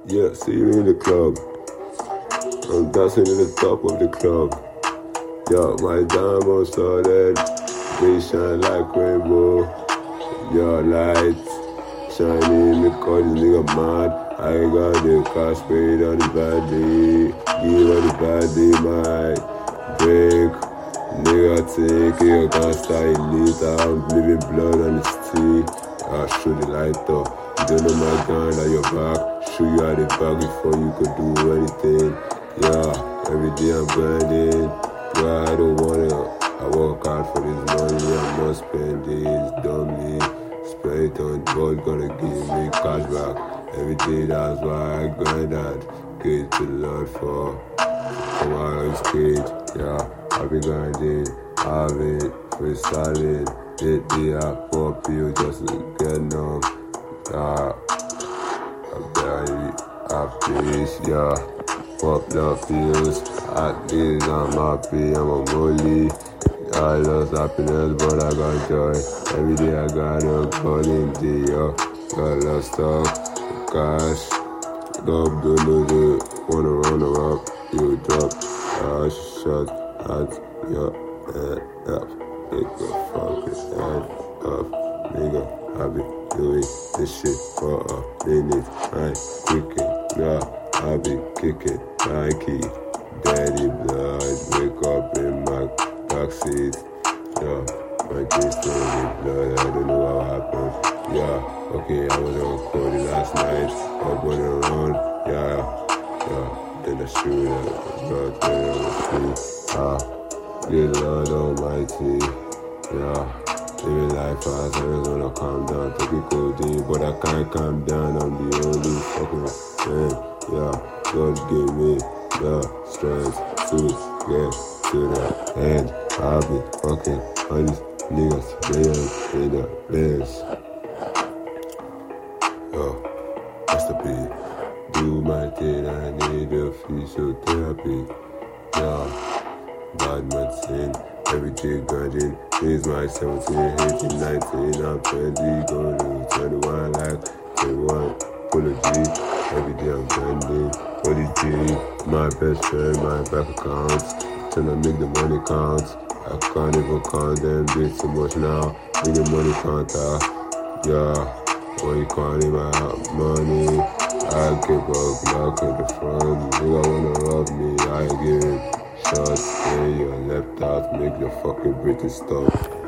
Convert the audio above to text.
Yeah, see you in the club. I'm dancing in the top of the club. Yeah, my diamonds solid. They shine like rainbow. Your light shining, me call this nigga mad. I got the cash paid on the body. Give on the body, my break. Nigga take it, can't style it. I'm bleeding blood on the stick. I'll show the light up. You don't know my gun at your back. Show you how the back before you could do anything. Yeah, every day I'm grinding. Yeah, I don't wanna. I work hard for this money. I'm not spending it dumbly. Spend it on God, gonna give me cash back. Every day, that's why I grind hard. Get to the Lord for tomorrow is great. Yeah, I've been grinding. I've been freestyling. Did the pop you just to get numb. Yeah, I'm very happy. Yeah, pop the pills. At least I'm happy. I'm a molly. I lost happiness, but I got joy. Every day I got a call in the yo. Got lost stuff, cash. Dub, don't know the wanna run around. You drop, shot at your head up. Take the fucking head up. Nigga, I be doing this shit for a minute. I kicking, nah, I be kicking Nike. Daddy blood, wake up in my backseat. Yeah, my kids still in blood, I don't know what happened. Yeah, okay, I was on recording last night. I was going around, yeah, then I shoot at blood on the street. Dear Lord Almighty, yeah. Living life fast, I just wanna calm down. Taking codeine, but I can't calm down. I'm the only fucking man. Yeah, God gave me the strength to get to the end. I'll be fucking on these niggas playing in the place. Yo, that's the beat. Do my thing, I need a physiotherapy. Yeah, bad medicine, every day grinding. It's my 17, 18, 19, I'm 20, going to 21, like 21, full of G. Every day I'm grinding, for the G, my best friend, my bank accounts, trying to make the money count. I can't even count them, bit too much now, make the money counter. Yeah, when you counting my money, I give up, knock in the front, nigga wanna rob me, I give it. Shots in your left out, make the fucking breathing stop.